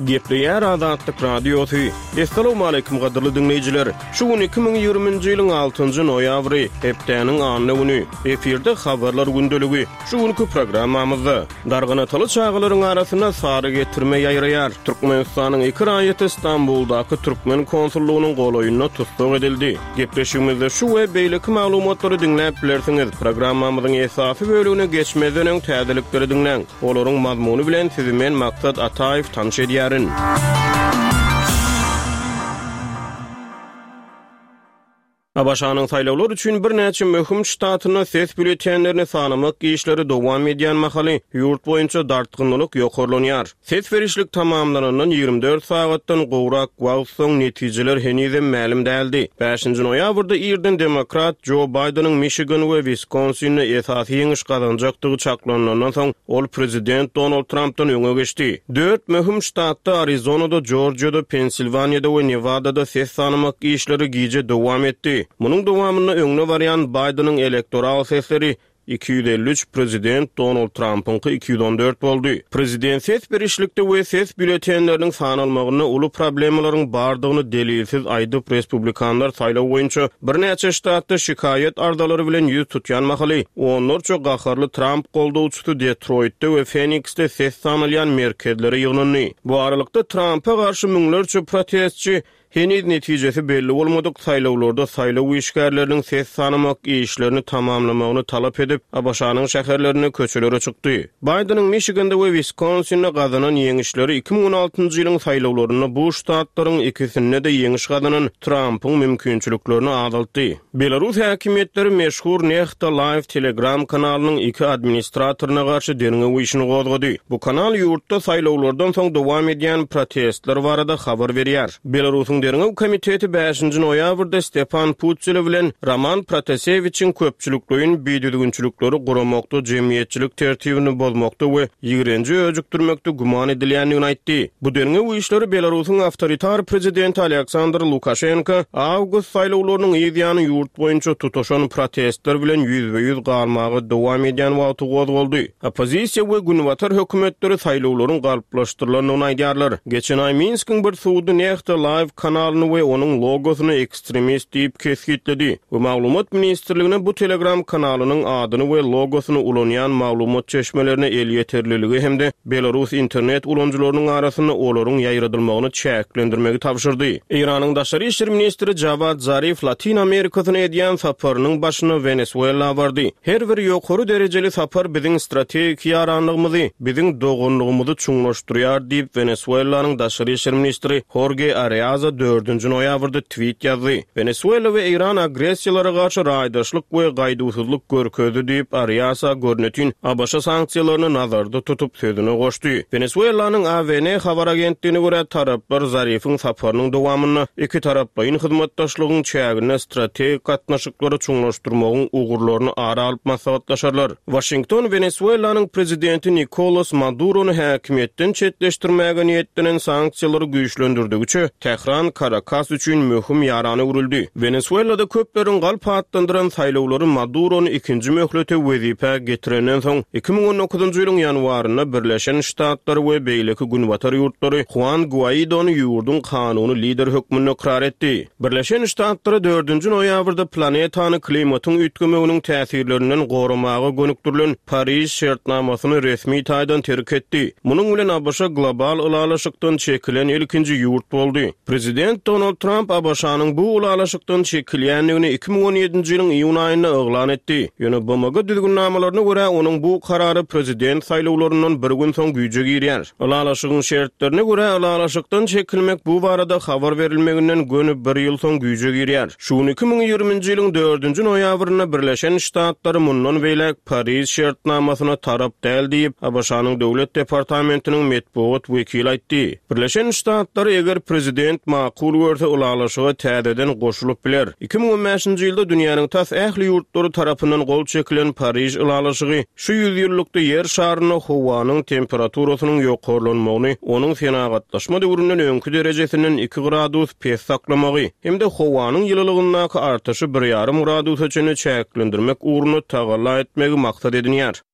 Gepleyer Azatlyk Radiosu. Assalamu alaykum gaderly dinleyijiler. Şu gün 2020-nji ýylyň 6-njy noýabry, hepdeniň anyny güni. Eferde habarlar gündöligi. Şu günkü programmamyzda darganatyly çağlaryň arasyna sary getirme ýaýraýar. Türkmenistanyň iki raýaty Istanbuldaky türkmen konsullugynyň golaýyna tutsak edildi. Gepleşigimizde şu we beýleki maglumatlary dinläp bilersiňiz. Programmamyzyň esasy bölügine geçmeden öň täzelikleri dinleň. Olaryň mazmuny bilen sizi men Maksat Ataýew tanış edýärin. Abaşanyň saýlawlar üçin bir näçe möhüm ştatyna ses bülletenlerini sanamak işleri dowam edýän mahaly ýurt boýunça dartgynlyk ýokarlanýar. Ses berişlik tamamlanandan 24 sagatdan gowrak wagt soň netijeler henüz ma'lum däldi. 5-nji noýabrda ýerden demokrat Joe Bidenyň Michigan we Wisconsin'de esasy ýeňiş gazanjakdygy çaklanandan soň ol prezident Donald Trump'dan öňe geçdi. 4 möhüm ştatda Arizona'da, Georgia'da, Pennsylvania'da we Nevada'da ses sanamak işleri giýje dowam etdi. Munun dowamyny öňüne barýan Bidenyň elektoral sesleri 253, prezident Donald Trump'ınky 214 boldy. Prezident ses berişlikde we ses bülletenleriniň sanalmagyny uly problemlaryň bardygyny delilsiz aýdyp respublikanlar saýlaw boýunça bir näçe ştatda şikayet ardalary bilen ýüz tutýan mahaly. Onlar çok gaharly Trump goldawçysy Detroit'te we Phoenix'te ses sanalýan merkezlere ýygnandy. Bu aralykda Trump'a garşy müňlerçe protestçi henüz netijesi belli bolmadyk saýlawlarda saýlaw işgärleriniň ses sanamak işlerini tamamlamagyny talap edip Abaşanyň şäherlerine köçelere çykdy. Bidenyň Michigan'da we Wisconsin'de gazanan ýeňişleri 2016-njy ýylyň saýlawlaryna bu ştatlaryň ikisinde de ýeňiş gazanan Trump'yň mümkinçiliklerini azaltdy. Belarus häkimetleri meşhur Nexta Live Telegram kanalynyň iki administratoryna garşy deniňe güýşini gozgady. Bu kanal ýurtda saýlawlardan soň dowam edýän protestler barada habar berýär. Belarusyň Deriňe komiteti 5-nji noýabrda Stepan Putsile bilen Roman Protaseviçiň köpçülikliğin biýdüdügünçilikleri guramakda jemgyýetçilik tertibini bozmakda we ýigrenji öjükdirmekde guman edilýändigini aýtdy. Bu deriňe bu işleri Belarusyň awtoritar prezidenti Aleksandr Lukashenko awgust saýlawlarynyň ýygyany ýurt boýunça tutuşan protestler bilen ýüzbe-ýüz garmagy dowam edýän wagty boldy. Opozisiýa we günwatar hökümetleri saýlawlaryň galyplaşdyrylanyny aýdýarlar. Geçen ay Minskiň bir suwdy Nexta Live kanalyny we onuň logosyny ekstremist diýip kesgitledi. Bu maglumat ministrligine bu Telegram kanalynyň adyny we logosyny ulanýan maglumat çeşmelerine el ýeterliligi hemde Belarus internet ulanjylarynyň arasyna olaryň ýaýradylmagyny çäklendirmegi tapşyrdy. Iranyň daşary işler ministri Javad Zarif Latin Amerikasyna edýän saparynyň başyna Venezuela bardy. Her bir ýokary derejeli sapar biziň strategik ýaranlygymyzy, biziň dogunlygymyzy çuňlaşdyrýar diýip Venezuelanyň daşary işler ministri Jorge Arias 4-nji noýabrda tweet ýazdy. Venezuela we İran agresiýalara garşy raýdaşlyk we gaýdusuzlyk görkezdi diýip Arias görnetin Abaşa sanksiýalaryny nazarda tutup sözüne goşdy. Venezuelanyň AWN habar agentligine görä taraplar Zarifyň saparynyň dowamyny iki taraplyň hyzmatdaşlygyň çägine strategik gatnaşyklary çuňlaşdyrmagyň ugurlaryny ara alyp maslahatlaşarlar. Washington Venezuelanyň prezidenti Nicolas Maduro'nu häkimetden çetleşdirmäge niýetlenen sanksiýalary güýçlendirdigiçe Tehran Caracas üçin möhüm ýarany urildi. Venezuelada köpleriň galp atlandyran saýlawlary Maduro'nu ikinji möhlete wezipe getirenden soň 2019-njy ýylyň ýanwaryna Birleşen Ştatlar we beýleki günwatar ýurtlary Juan Guaido'nu ýurdun kanuny lider hökmüne ikrar etdi. Birleşen Ştatlar 4-nji noýabrda planetany klimatyň ütgemeginiň täsirlerinden goramaga gönükdirilen Paris şertnamasyny resmi taýdan terk etdi. Munyň bilen Abaşa global ulalaşykdan çekilen ilkinji ýurt boldy. Prezident Donald Trump Abaşanyň bu ulalaşykdan çekilýänligini 2017-nji ýylyň iýun aýynda oglan etdi. Ýöne BMG düzgünnamalaryna görä onuň bu karary prezident saýlawlaryndan bir gün soň güýje girýär. Ulalaşygyň şertlerine görä ulalaşykdan çekilmek bu barada habar berilmeginden gönüp bir ýyl soň güýje girýär. Şuň 2020-nji ýylyň 4-nji noýabryna Birleşen Ştatlary mundan beýlek Paris şertnamasyna tarap däl diýip Abaşanyň döwlet departamentiniň metbuat wekili aýtdy. Birleşen Ştatlar eger prezident makul görse ulalaşyga täzeden goşulyp biler. 2015-nji ýylda dünýäniň tas ähli ýurtlary tarapyndan gol çekilen Paris ulalaşygy şu 100 ýyllykda ýer şaryna howanyň temperaturasynyň ýokarlanmagyny, onuň fenagatlaşma döwründen öňkü derejesiniň 2 gradus pes saklamagy hemde howanyň ýylylygyndaky artaşy 1,5 gradusa çenli çäklendirmek uğruna tagalla etmegi maksat edilýär.